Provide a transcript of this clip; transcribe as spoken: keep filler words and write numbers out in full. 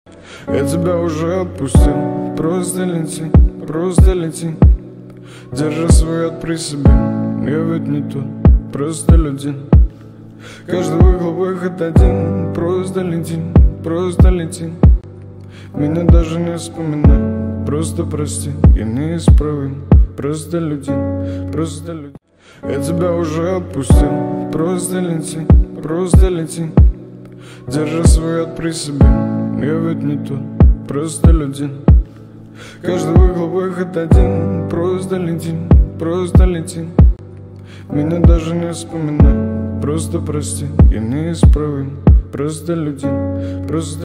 Я тебя уже отпустил, просто лети, просто лети. Держи свой яд при себе, я ведь не тот, просто люди. Каждый выхлоп выход один, просто лети, просто лети. Меня даже не вспоминай, просто прости, я неисправим. Просто люди, просто люди. Я тебя уже отпустил, просто лети, просто лети. Держи свой яд при себе, я ведь не тот, просто люди. Каждый выхлоп выход один, просто лети, просто лети. Меня даже не вспоминай, просто прости, я неисправим. Просто люди, просто